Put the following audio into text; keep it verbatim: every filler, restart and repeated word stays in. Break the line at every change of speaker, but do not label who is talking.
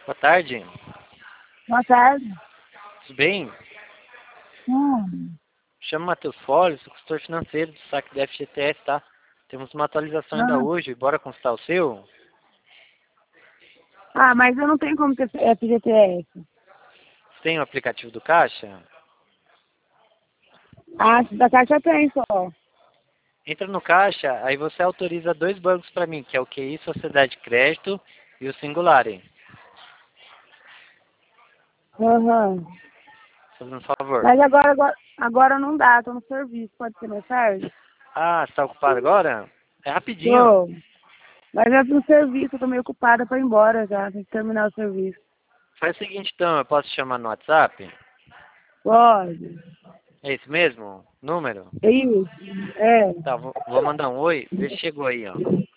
Boa tarde.
Boa tarde.
Tudo bem?
Hum.
Chamo Matheus Folli, sou consultor financeiro do saque da F G T S, tá? Temos uma atualização ainda
Ah.
hoje, bora consultar o seu?
ah, mas eu não tenho como ter F G T S.
Você tem o aplicativo do Caixa?
Ah, da Caixa tem só.
Entra no Caixa, aí você autoriza dois bancos para mim, que é o Q I Sociedade de Crédito e o Singularem.
Aham.
Fazendo um favor.
Mas agora, agora, agora não dá, tô no serviço, pode ser mais tarde?
Ah, você tá ocupado agora? É rapidinho.
Tô. Mas eu tô no serviço, eu tô meio ocupada pra ir embora já, tem que terminar o serviço.
Faz o seguinte então, eu posso te chamar no WhatsApp?
Pode.
É esse mesmo? Número?
É isso? É.
Tá, vou vou mandar um oi, vê se chegou aí, ó.